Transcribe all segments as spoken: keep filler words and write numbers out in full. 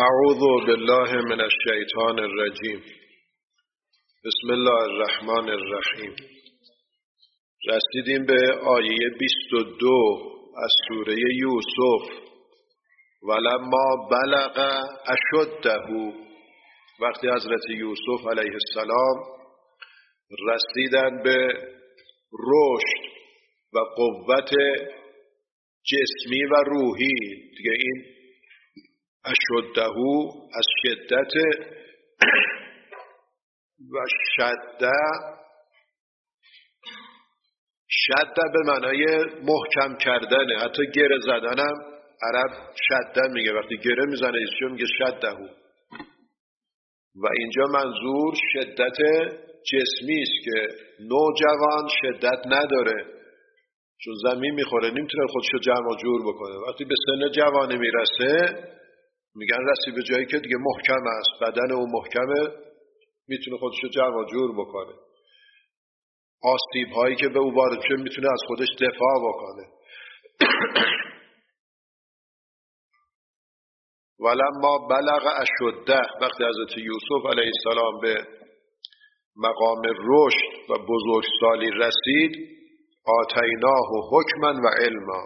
اعوذ بالله من الشیطان الرجیم. بسم الله الرحمن الرحیم. رسیدیم به آیه بیست و دو از سوره یوسف. ولما بلغ اشده، وقتی حضرت یوسف علیه السلام رسیدن به رشد و قوت جسمی و روحی. دیگه این اشده از شدت و شده، شده به معنای محکم کردنه. حتی گره زدنم عرب شده میگه، وقتی گره میزنه ایشون میگه شده. و اینجا منظور شدت جسمی است که نوجوان شدت نداره، چون زمین میخوره نمیتونه خودشو جمع جور بکنه. وقتی به سن جوانی میرسه میگن رسی به جایی که دیگه محکم است، بدن اون محکمه، میتونه خودشو جمع جور بکنه. آسیب هایی که به او وارد شده میتونه از خودش دفاع بکنه. ولما بلغ اشده، وقتی حضرت یوسف علیه السلام به مقام رشد و بزرگسالی رسید، آتیناه حکما و علما،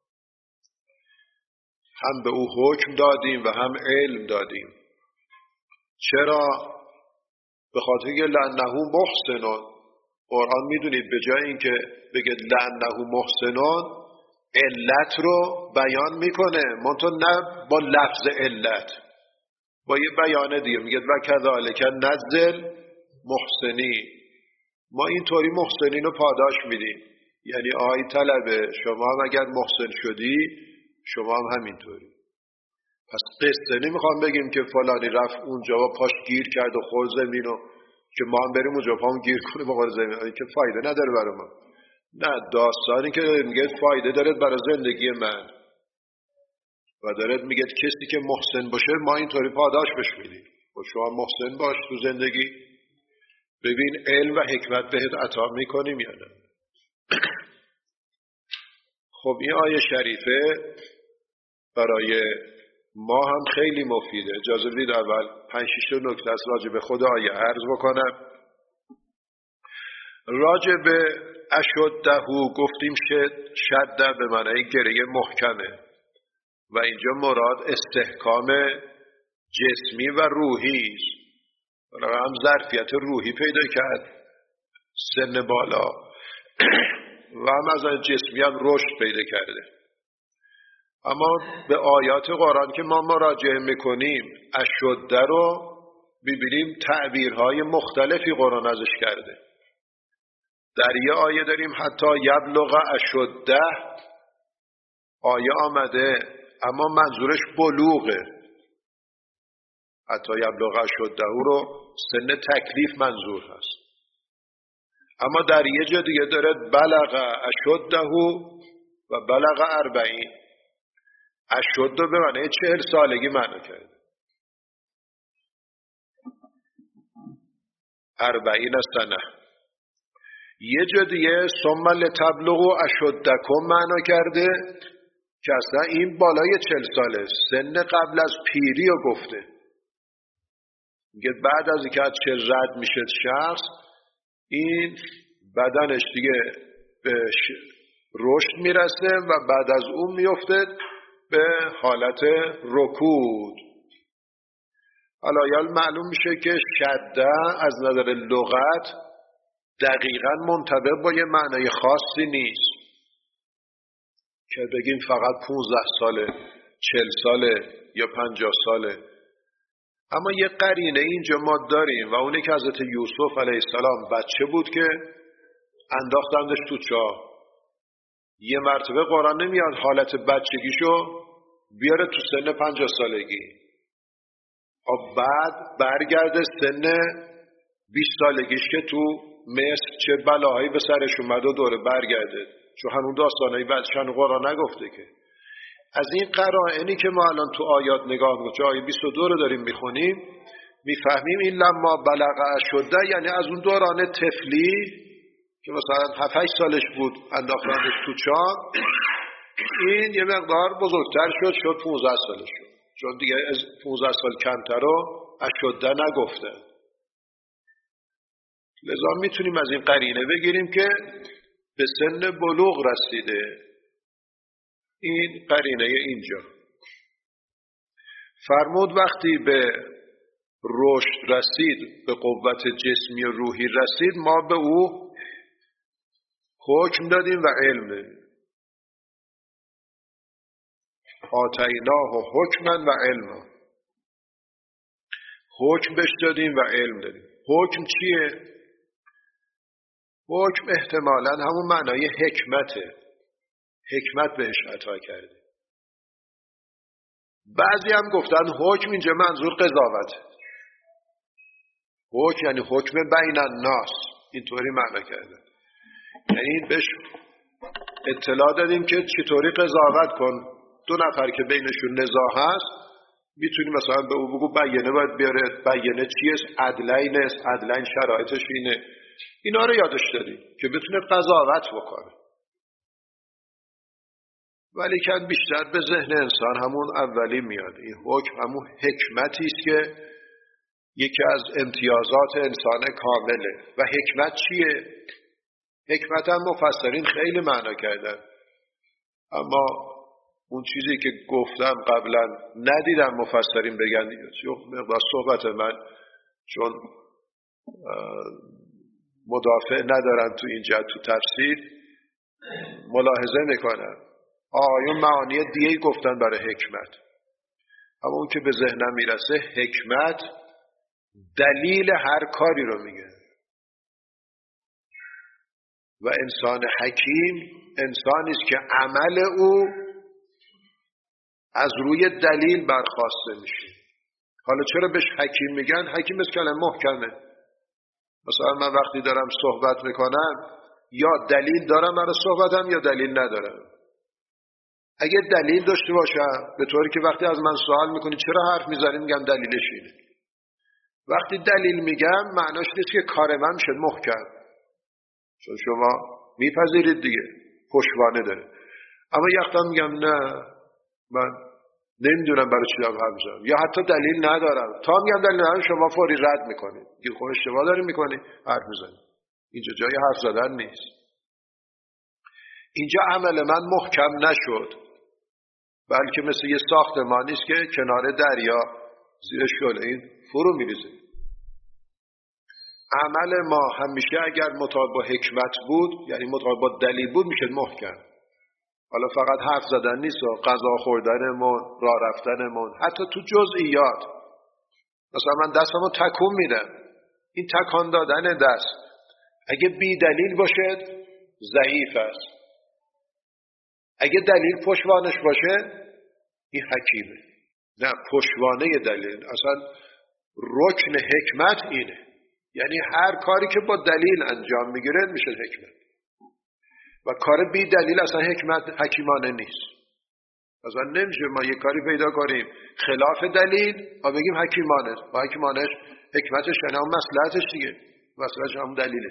هم به او حکم دادیم و هم علم دادیم. چرا؟ به خاطر که لأنه محسنون. قرآن میدونید به جای اینکه بگه لأنه محسنون علت رو بیان میکنه، منتها نه با لفظ علت، با یه بیانه دیگه میگه و کذالک نجزی محسنی، ما اینطوری محسنین رو پاداش میدیم. یعنی آی طلبه، شما هم اگر محسن شدی شما هم همینطوری. پس قصه نمیخوام بگیم که فلانی رفت اونجا و پاش گیر کرد و خورد زمین و که ما هم بریم اونجا پامون گیر کنیم و خورد زمین، که فایده نداره برای ما. نه، داستانی که میگه فایده داره برای زندگی من و داره میگه کسی که محسن باشه ما اینطوری پاداش بهش میدیم. و شما محسن باش تو زندگی، ببین علم و حکمت بهت عطا میکنیم یا نه. خب این آیه شریفه برای ما هم خیلی مفیده. اجازه بدید اول پنج شش نکته از راجع به خود آیه عرض بکنم. راجع به اشده گفتیم شده به معنای گره محکمه و اینجا مراد استحکام جسمی و روحی است. هم ظرفیت روحی پیدا کرد سن بالا و هم از جسمی هم رشد پیدا کرده. اما به آیات قرآن که ما مراجعه میکنیم اشده رو ببینیم تعبیرهای مختلفی قرآن ازش کرده. در یه آیه داریم حتی یبلغ اشده، آیه آمده اما منظورش بلوغه. حتی یبلغ اشده رو سن تکلیف منظور هست. اما در یه جا دیگه داره بلغ اشده و بلغ اربعین. اشده به معنی چهل سالگی معنی کرده، اربعین سنه. یه جا دیگه ثم لتبلغوا اشدکم معنی کرده که اصلا این بالای چهل ساله، سن قبل از پیری رو گفته. میگه بعد از اینکه از چهل رد میشه شخص، این بدنش دیگه به رشد میرسه و بعد از اون میفته به حالت رکود. حالا یا معلوم میشه که شده از نظر لغت دقیقاً منطبق با یه معنای خاصی نیست که بگیم فقط پونزده ساله، چهل ساله یا پنجاه ساله. اما یه قرینه اینجا ما داریم و اونه که حضرت یوسف علیه السلام بچه بود که انداختندش تو چاه. یه مرتبه قرآن نمیاد حالت بچگیشو بیاره تو سن پنجاه سالگی، و بعد برگرده سن بیست سالگیش که تو مصر چه بلاهایی به سرش اومد و دوره برگرده، چون همون داستانایی بعدشان قرآن نگفته که. از این قرائنی که ما الان تو آیات نگاه میکنیم، آیه بیست و دو رو داریم میخونیم، میفهمیم این لما بلغ اشده یعنی از اون دوران طفلی که مثلا هفت هشت سالش بود انداختنش تو چاه، این یه مقدار بزرگتر شد شد پانزده سالش شد. چون دیگه از پونزده سال کمتر رو اشده نگفته. لذا میتونیم از این قرینه بگیریم که به سن بلوغ رسیده. این قرینه اینجا. فرمود وقتی به رشد رسید، به قوت جسمی و روحی رسید، ما به او حکم دادیم و علم دادیم. آتیناه و حکما و علما. حکم بهش دادیم و علم دادیم. حکم چیه؟ حکم احتمالاً همون معنای حکمته. حکمت بهش عطا کرده. بعضی هم گفتن حکم اینجا منظور قضاوته. حکم یعنی حکم بین الناس، اینطوری معنا کرده. یعنی بهش اطلاع دادیم که چطوری قضاوت کن. دو نفر که بینشون نزاع هست، میتونی مثلا به او بگو بیانه باید بیاره، بیانه چیست؟ عدلین است، عدلین شرایطش اینه. اینا رو یادش دادیم که بتونه قضاوت بکنه. ولی که بیشتر به ذهن انسان همون اولی میاد. این حکم همون حکمتی است که یکی از امتیازات انسان کامله. و حکمت چیه؟ حکمت هم مفسرین خیلی معنا کردن، اما اون چیزی که گفتم قبلا ندیدم مفسرین بگن. مقدار صحبت من چون مدافع ندارن تو اینجا تو تفسیر، ملاحظه میکنن آیون معانی دیگه گفتن برای حکمت، اما اون که به ذهنم میرسه حکمت دلیل هر کاری رو میگه. و انسان حکیم انسانی است که عمل او از روی دلیل برخواسته میشه. حالا چرا بهش حکیم میگن؟ حکیم از کلمه محکمه. مثلا من وقتی دارم صحبت میکنم یا دلیل دارم برای صحبتم یا دلیل ندارم. اگه دلیل داشته باشم، به طوری که وقتی از من سوال میکنی چرا حرف میزنی، میگم دلیلش اینه. وقتی دلیل میگم معناش نیست که کار من شد محکم، چون شما میپذیرید دیگه پشتوانه داره. اما یختا میگم نه من نمیدونم برای چی دارم حرف میزنم، یا حتی دلیل ندارم، تا میگم دلیل ندارم شما فوری رد میکنید، دیگه خب اشتباه داری میکنی حرف میزنی. اینجا جای حرف زدن نیست. اینجا عمل من محکم نشد، بلکه مثل یه ساختمانی است که کنار دریا زیر شعله این فرو میریزه. عمل ما همیشه اگر مطابق با حکمت بود، یعنی مطابق با دلیل بود، میشه محکم. حالا فقط حرف زدن نیست، غذا خوردنمون، راه رفتنمون، حتی تو جزئیات. مثلا من دستمو تکون میدم، این تکان دادن دست اگه بی دلیل باشه ضعیف است، اگه دلیل پشتوانش باشه این حکیمه. نه، پشتوانه دلیل. اصلا رکن حکمت اینه، یعنی هر کاری که با دلیل انجام میگیره میشه حکمت، و کار بی دلیل اصلا حکمت حکیمانه نیست. اصلا نمیشه ما یه کاری پیدا کنیم خلاف دلیل و بگیم حکیمانه. با حکیمانش حکمتش یعنی هم مصلحتش دیگه، مصلحتش هم دلیلش.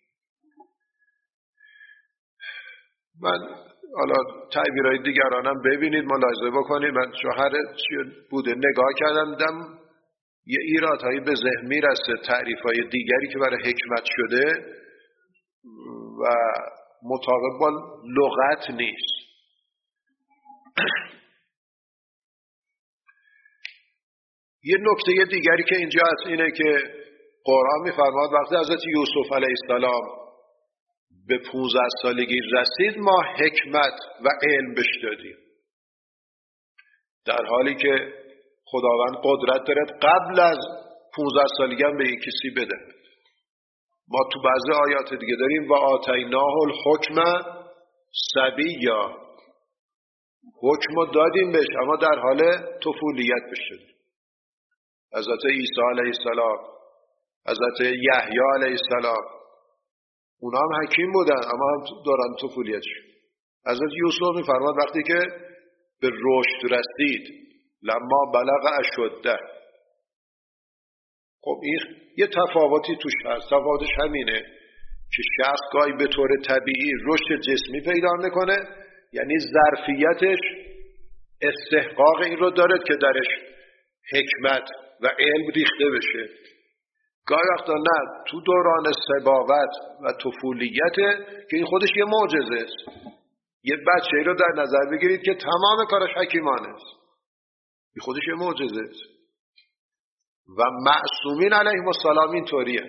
من حالا تعبیرهای دیگرانم ببینید، ملاحظه بکنید. من شوهر چی بوده نگاه کردم، دیدم یه ایرادهایی به ذهن میرسه، تعریفهای دیگری که برای حکمت شده و مطابق با لغت نیست. یه نکته دیگری که اینجا هست اینه که قرآن میفرماد وقتی حضرت یوسف علیه السلام به پونزده سالگی رسید ما حکمت و علم بهش دادیم، در حالی که خداوند قدرت داره قبل از پونزده سالگی هم به یک کسی بده. ما تو بعضی آیات دیگه داریم و آتیناه الحکم صبیا، حکم دادیم بهش اما در حال طفولیت بشه. حضرت عیسی علیه السلام، حضرت یحیی علیه السلام، اونا هم حکیم بودن اما هم دوران طفولیت شد. حضرت یوسف میفرماد وقتی که به رشد رسید لما بلغ اشده. خب این یه تفاوتی توش هست. تفاوتش همینه که شخص گاهی به طور طبیعی رشد جسمی پیدا میکنه، یعنی ظرفیتش استحقاق این رو داره که درش حکمت و علم ریخته بشه. گاهی وقتا نه، تو دوران صباوت و طفولیته که این خودش یه معجزه است. یه بچه رو در نظر بگیرید که تمام کارش حکیمانه است، این خودش یه معجزه است. و معصومین علیهم السلام این طوریه.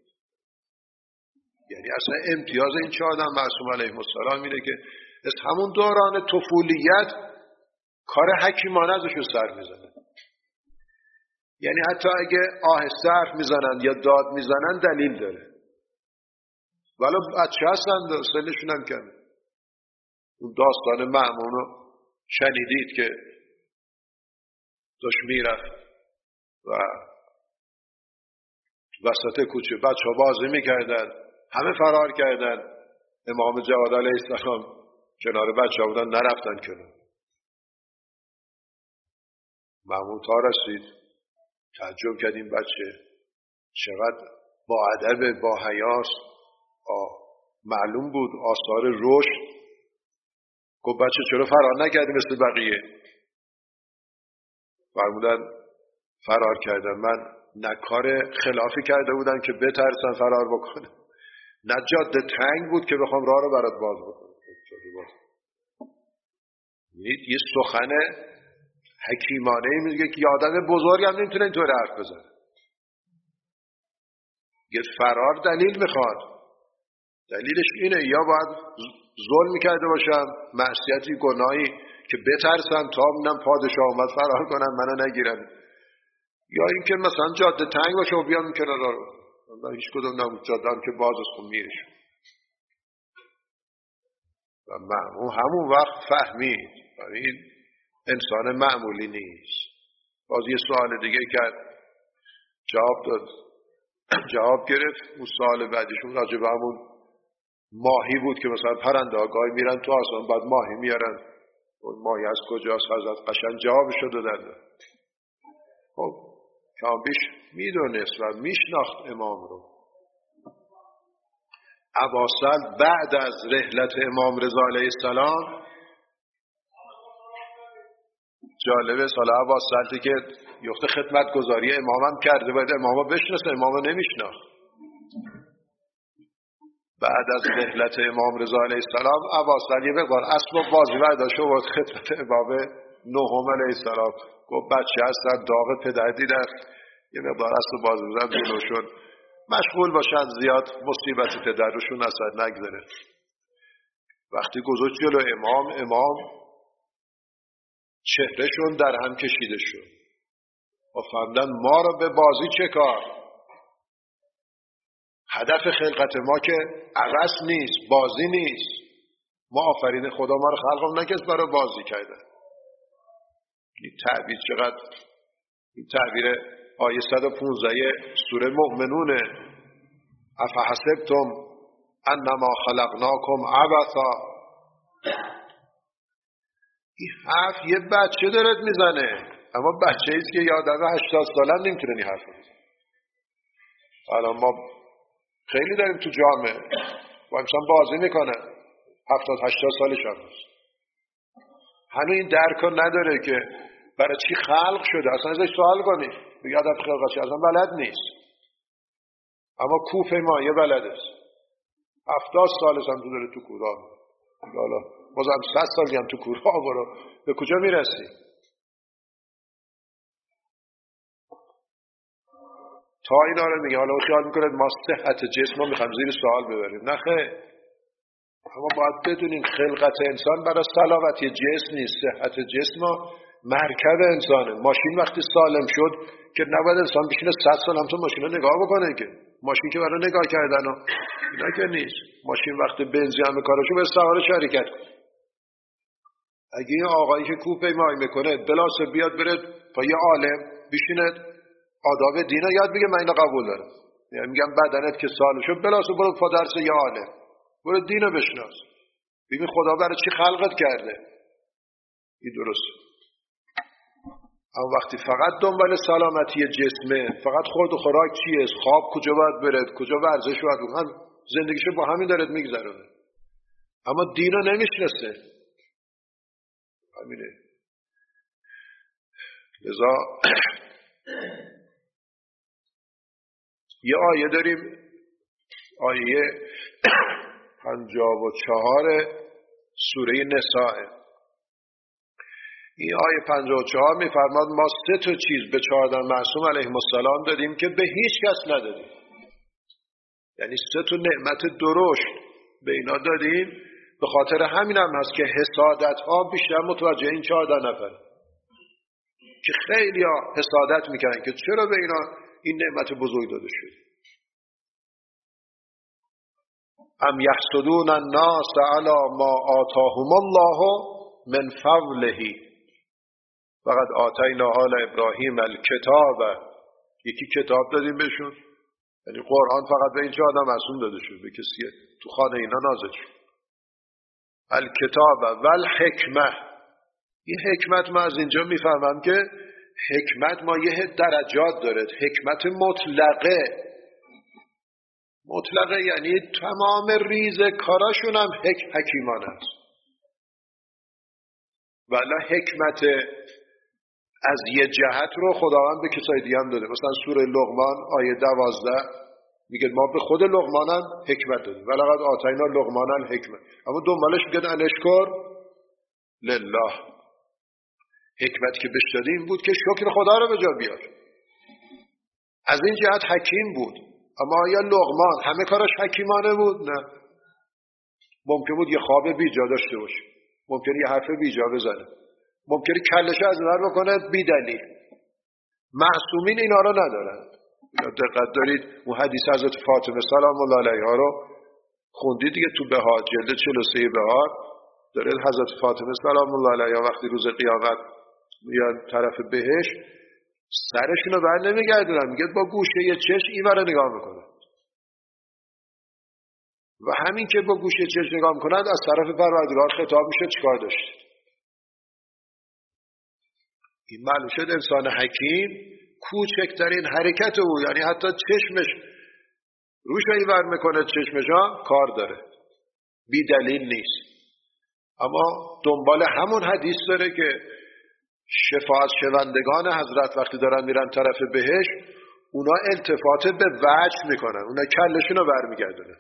یعنی اصلا امتیاز این چه آدم معصوم علیهم السلام اینه که از همون دوران طفولیت کار حکیمانه ازشون سر میزنه. یعنی حتی اگه آهسته حرف میزنن یا داد میزنن دلیل داره، ولی بچه هستن سنشون هم کمه. اون داستان مأمون رو شنیدید که داشت میرفت و وسط کوچه بچه ها بازی میکردن، همه فرار کردن. امام جواد علیه السلام کنار بچه ها بودن، نرفتن کنار. مأمون تا رسید تعجب کرد این بچه چقدر با ادب، با حیاس، معلوم بود آثار رشد. گفت بچه چرا فرار نکردی مثل بقیه؟ فرمودن فرار کردم، من نه کار خلافی کرده بودم که بترسم فرار بکنم، نه جاده تنگ بود که بخوام راه رو برات باز بکنم. یه سخن حکیمانه ای میگه که آدم بزرگ هم نمیتونه اینطور حرف بزنه. یه فرار دلیل میخواد. دلیلش اینه یا باید ظلم میکرده باشم، معصیتی، گناهی که بترسم تا منم پادشاه اومد فرار کنم منو نگیرن، یا اینکه مثلا جاده تنگ باشه و بیام کنار رو. من هیچ کدوم نبود، جاده هم که باز است خون میرش. و من همون وقت فهمید این انسان معمولی نیست. باز یه سوال دیگه کرد، جواب داد، جواب گرفت. اون سوال بعدیشون راجع به همون ماهی بود که مثلا پرنده ها گاهی میرن تو آسمان بعد ماهی میارن، اون ماهی از کجاست؟ حضرت قشنگ جوابشو دادن. خب کامبیش میدونست و میشناخت امام رو. اباسل بعد از رحلت امام رضا علیه السلام، جالبه سال اباسل که یخت خدمتگزاری امامم کرده باید امامو بشناسه، امامو نمیشناخت. بعد از رحلت امام رضا علیه السلام اباسل یه بقدار اسب و بازی برداشت و بود خدمت امام نهم علیه السلام. گفت بچه هستن داغ پدر دیدن، یه مقدار اسب و بازی بودن جلوشون مشغول باشن، زیاد مصیبت پدر روشون اثر نگذاره. وقتی گذاشت جلو امام، امام چهرهشون در هم کشیده شد و فهمدن ما رو به بازی چه کار؟ هدف خلقت ما که عبث نیست، بازی نیست. ما آفرین خدا ما رو خلقم نکرد برای بازی کردن. این تعبیر چقدر، این تعبیر آیه صد و پانزده سوره مؤمنونه. افحسبتم انما خلقناکم عبثا. این حرف یه بچه دارد میزنه، اما بچه ایست که یادم هشتاد سالن نمیتونه این حرف بزنه. الان ما خیلی داریم تو جامعه با همشان بازی میکنن، هفتاد هشتاد سالش هم هست، هنوز این درک نداره که برای چی خلق شده. اصلا ازش سوال کنی بگه هدف خلقت چی، اصلا بلد نیست. اما کوفه ما یه بلد است. هفتاد سالش هم تو داره تو کورا، حالا بازم صد سالی هم تو کورا برو، به کجا میرسی؟ تا اینا رو میگه. حالا خیال میکنه ما صحت جسم رو میخوایم زیر سوال ببریم. نه خیر، اما باید بدونیم خلقت انسان برای سلامتی جسم نیست. صحت جسم مرکب انسانه. ماشین وقتی سالم شد که نباید انسان بشینه صد سال هم تو ماشین رو نگاه بکنه، که ماشین که برای نگاه کردن و اینا که نیست. ماشین وقتی بنزین همه کارشو به سوار شرکت کنه. اگه این آقایی که کوپیمایی میکنه بلاسه بیاد بره با یه عالم بشینه آداب دین رو یاد بگه، من اینو قبول دارم. یعنی میگم بدنت که سالم شد بلاسه برو پا درس یه عالم، برو دین رو بشناس، ببین خدا برای چی خلقت کرده. این درسته. اما وقتی فقط دنبال سلامتی جسمه، فقط خورد و خوراک چیه، خواب کجا باید بره، کجا ورزش باید بکنه، زندگیشو با همین داره میگذرونه، اما دین رو نمیشناسه. همینه. لذا یه آیه داریم، آیه پنجاه و چهار سوره نساء. این آیه پنجاه و چهار میفرماد ما سه تا چیز به چهارده معصوم علیهم السلام دادیم که به هیچ کس ندادیم. یعنی سه تا نعمت درشت به اینا دادیم. به خاطر همین هم هست که حسادت ها بیشتر متوجه این چهارده نفر که خیلی ها حسادت میکنن که چرا به اینا این نعمت بزرگ داده شد. ام یحسدون الناس علی ما آتاهم الله من فضله فقد آتینا آل ابراهیم الکتاب. یکی کتاب دادیم بهشون، یعنی قرآن فقط به این چه آدم معصوم داده شد، به کسی تو خانه اینا نازل شد. الکتاب و الحکمه. این حکمت ما از اینجا میفهمم که حکمت ما یه درجات داره. حکمت مطلقه، مطلقه یعنی تمام ریز کاراشون هم حک حکیمانه است. ولی حکمت از یه جهت رو خداوند به کسای دیگه هم داده. مثلا سوره لقمان آیه دوازده میگه ما به خود لقمان هم حکمت دادیم ولقد آتینا لقمان الحکمه، اما دنبالش میگه انشکر لله. حکمت که بهش دادیم بود که شکر خدا رو به جا بیار. از این جهت حکیم بود. اما آیا لقمان همه کارش حکیمانه بود؟ نه. ممکن بود یه خواب بیجا داشته باشه، ممکن یه حرف بیجا بزنه، ممکن کلش از نظر بکنه بی دلیل. معصومین اینا رو ندارن. دقت دارید اون حدیث حضرت فاطمه سلام الله علیها رو خوندید دیگه تو بهار، جلد چهل و سه بهار داره حضرت فاطمه سلام الله علیها وقتی روز قیامت میاد طرف بهش سرشون رو بر نمیگردونن، میگه با گوشه یه چشم این ور نگاه میکنه و همین که با گوشه چشم نگاه میکنند از طرف پروردگار خطاب میشه چیکار داشتید. این معلوم شد انسان حکیم کوچکترین حرکت او، یعنی حتی چشمش روش این ور میکنه چشمش ها کار داره، بی دلیل نیست. اما دنبال همون حدیث داره که شفاعت شوندگان حضرت وقتی دارن میرن طرف بهش اونا التفات به وجه میکنن، اونا کلشون رو برمیگردونن.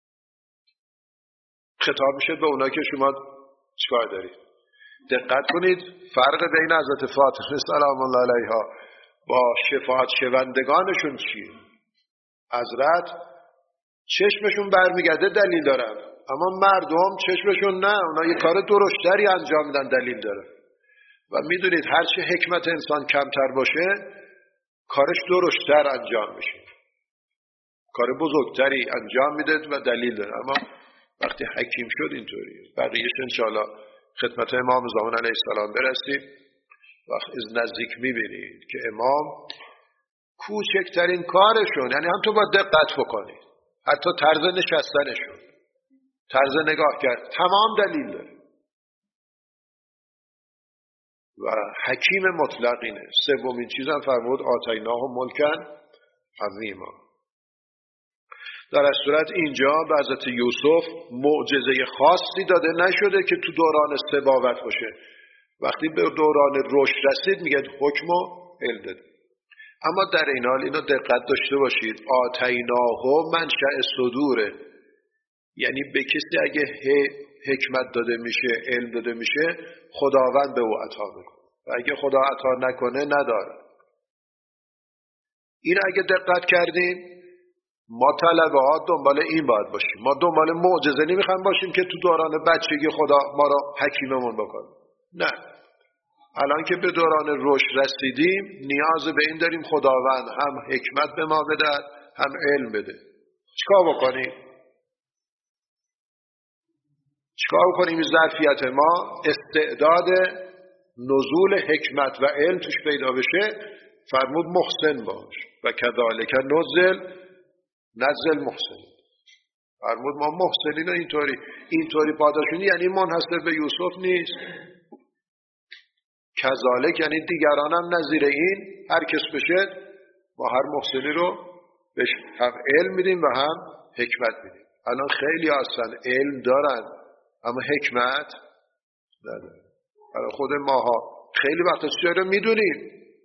خطاب میشه به اونا که شما چیکار دارید. دقت کنید فرق بین حضرت فاطمه سلام الله علیها با شفاعت شوندگانشون چیه؟ حضرت چشمشون برمیگرده دلیل دارن، اما مردم چشمشون نه، اونا یه کار درشتری انجام میدن دلیل داره. و میدونید هرچه حکمت انسان کمتر باشه کارش درشتر انجام میشه، کار بزرگتری انجام میده و دلیل داره. اما وقتی حکیم شد اینطوریه. بقیهش انشاءالله خدمت امام زمان علیه السلام برسیم. وقت از نزدیک میبینید که امام کوچکترین کارشون، یعنی هم تو با دقت بکنید، حتی طرز نشستنشون، طرز نگاه کرد، تمام دلیل داره و حکیم مطلق اینه. سومین چیزم فرمود آتیناه ملکن عظیما. در از صورت اینجا به حضرت یوسف معجزه خاصی داده نشده که تو دوران سباوت باشه. وقتی به دوران رشد رسید میگه حکم و علم داد. اما در این حال اینو دقت داشته باشید آتیناه منشأ صدوره، یعنی به کسی اگه حکمت داده میشه، علم داده میشه، خداوند به او عطا میکنه و اگه خدا عطا نکنه نداره. این اگه دقت کردیم ما طلبه ها دنبال این باید باشیم. ما دنبال معجزه نمیخوایم باشیم که تو دوران بچگی خدا ما را حکیممون بکنه. نه، الان که به دوران رشد رسیدیم نیاز به این داریم خداوند هم حکمت به ما بده هم علم بده. چیکار بکنیم؟ چیکار بکنیم این ظرفیت ما استعداد نزول حکمت و علم توش پیدا بشه؟ فرمود محسن باش و کذالک نزل نزل محسن. فرمود ما محسنین اینطوری اینطوری پاداشونی، یعنی منحصر به یوسف نیست. کذالک یعنی دیگران هم نظیر این هر کس بشه ما هر محسنی رو بهش هم علم میدیم و هم حکمت میدیم. الان خیلی هستن علم دارن اما حکمت ندارن. الان خود ماها خیلی وقتا چیزی رو میدونیم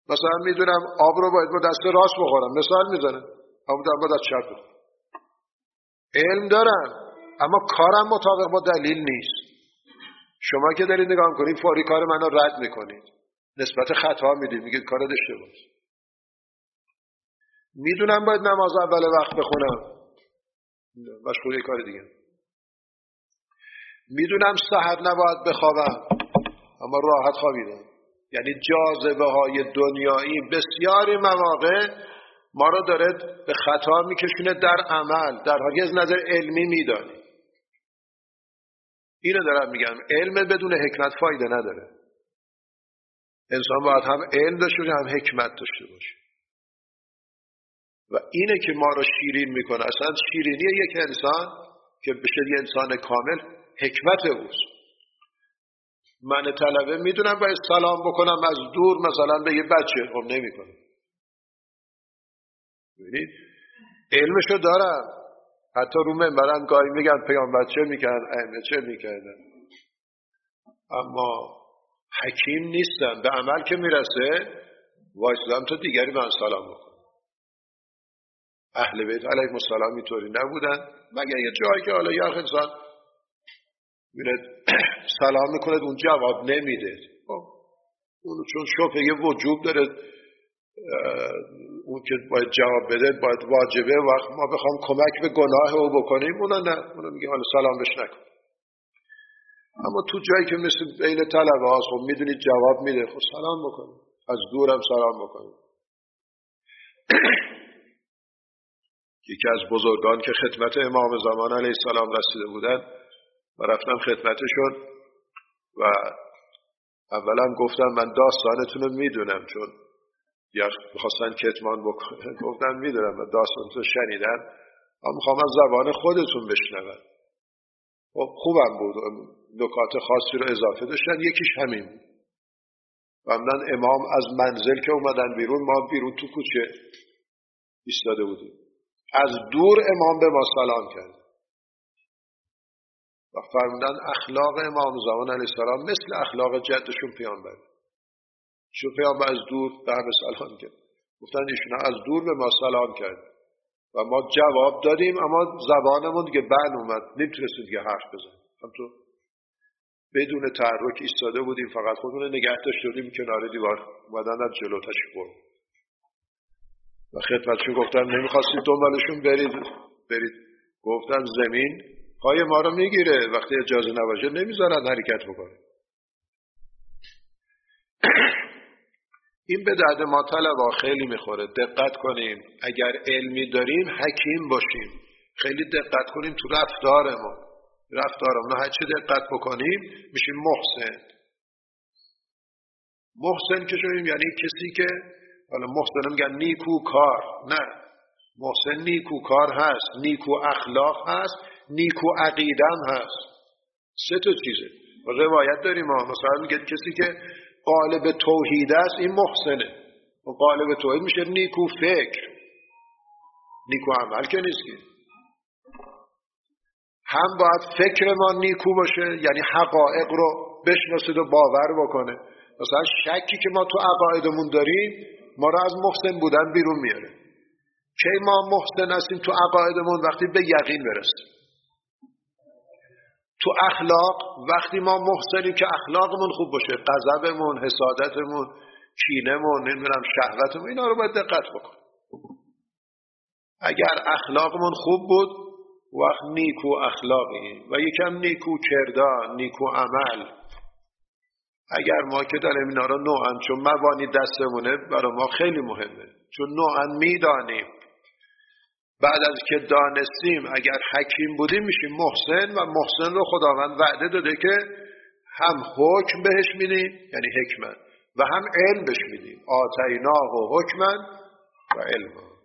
مثلا میدونم آب رو باید با دست راست بخورم، مثال میزنم، اما دارم با دست چپ بخورم. علم دارم اما کارم مطابق با دلیل نیست. شما که دارید نگاه کنید فوری کار منو رد میکنید، نسبت خطا میدید، میگید کار اشتباهه. میدونم باید نماز اول وقت بخونم، مشغول کار دیگه. میدونم سحر نباید بخوابم اما راحت خوابیدم. یعنی جاذبه های دنیایی بسیاری مواقع ما رو داره به خطا میکشونه در عمل، در حالی از نظر علمی میدانی. اینو دارم میگم، علم بدون حکمت فایده نداره. انسان باید هم علم داشته باشه هم حکمت داشته باشه و اینه که ما رو شیرین میکنه. اصلا شیرینی یک انسان که بشه یه انسان کامل حکمت اوست. من طلبه میدونم باید سلام بکنم از دور مثلا به یه بچه، خب نمیکنم. ببینید علمشو دارم، حتی رو منبرم گاهی میگن پیامبر چه میکرد، ائمه چه میکردن، اما حکیم نیستن. به عمل که میرسه وایسادم تا دیگری من سلام بکن. اهل بیت علیهم السلام اینطوری نبودن، مگر یه جایی که حالا یه انسان میره سلام میکنه اون جواب نمیده، اون چون شبهه وجوب داره اون که باید جواب بده باید واجبه، وقت ما بخوام کمک به گناه او بکنیم اونا نه، اونا میگه حالا سلام بهش نکن. اما تو جایی که مثل بین طلبه هاست خب میدونید جواب میده، خب سلام بکنیم، از دورم سلام بکنیم. یکی از بزرگان که خدمت امام زمان علیه السلام رسیده بودن و رفتم خدمتشون و اولا گفتم من داستانتون رو میدونم، چون یا بخواستن کتمان بکنن، گفتم میدونم من داستانتون شنیدم اما میخوام از زبان خودتون بشنوم. خب خوبم بود، نکات خاصی رو اضافه داشتن، یکیش همین بود. بعدن امام از منزل که اومدن بیرون، ما بیرون تو کوچه ایستاده بودیم، از دور امام به ما سلام کرد و فرمودن اخلاق امام زمان علیه السلام مثل اخلاق جدشون پیامبر. چون پیامبر از دور به همه سلام کرد، گفتن ایشون از دور به ما سلام کرد و ما جواب دادیم اما زبانمون دیگه بند اومد، نمیتونستیم دیگه حرف بزنیم. همطور بدون تحرک ایستاده بودیم، فقط خودمون نگه داشتیم کنار دیوار، اومدن از جلو تشریف بردن و خدمتشون گفتن نمیخواستید دنبالشون برید برید گفتن زمین پای ما رو میگیره، وقتی اجازه نباشه نمیذارن حرکت بکنه. این به درد ما طلبا خیلی میخوره. دقت کنیم، اگر علمی داریم حکیم باشیم، خیلی دقت کنیم تو رفتارمون رفتارمون هر چه دقت بکنیم میشیم محسن. محسن که شویم یعنی کسی که، حالا محسن میگن نیکو کار، نه، محسن نیکو کار هست، نیکو اخلاق هست، نیکو عقیدم هست. سه تا چیزه. روایت داریم ما مثلا میگه کسی که قالب توحید است این محسنه، و قالب توحید میشه نیکو فکر، نیکو عمل که نیست که. هم باید فکر ما نیکو باشه، یعنی حقایق رو بشناسید و باور بکنه. مثلا شکی که ما تو عقایدمون داریم ما رو از محسن بودن بیرون میاره. کی ما محسن هستیم تو عقایدمون؟ وقتی به یقین برسیم. تو اخلاق وقتی ما محسنیم که اخلاقمون خوب باشه، غضبمون، حسادتمون، کینه‌مون، نمیدونم شهوتمون، اینا رو باید دقت بکن. اگر اخلاقمون خوب بود وقت نیکو اخلاقی و یکم نیکو کردار، نیکو عمل. اگر ما که داریم اینا رو نوعاً چون مبانی دستمونه برای ما خیلی مهمه، چون نوعاً میدانیم، بعد از که دانستیم اگر حکیم بودیم میشیم محسن و محسن رو خداوند وعده داده که هم حکم بهش میدیم یعنی حکمت و هم علم بهش میدیم. آتیناه و حکمن و علم.